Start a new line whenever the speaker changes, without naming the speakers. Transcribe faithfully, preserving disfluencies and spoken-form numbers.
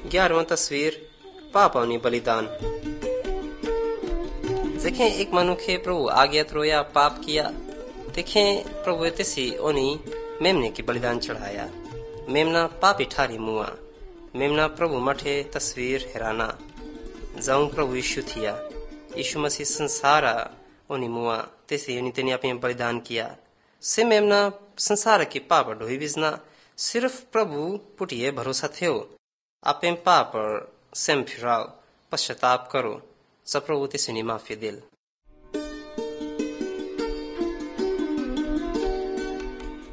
ग्यारहवां तस्वीर पाप और बलिदान। देखें एक मनुष्य प्रभु आज्ञा रोया पाप किया। देखें प्रभु तेसी ओनी मेमने की बलिदान चढ़ाया। मेमना पापी ठारी मुआ। मेमना प्रभु मठे तस्वीर हेराना जाऊं प्रभु यीशु थिया। यीशु मसीह संसारा ओनी मुआ तेसी ओनी तेनी अपने बलिदान किया। से मेमना संसार की पाप ढोई बिजना सिर्फ प्रभु पुटिए भरोसा थियो। आपे पाप सेम फिराओ पश्चाताप करो सब प्रभु तेसी माफी दिल।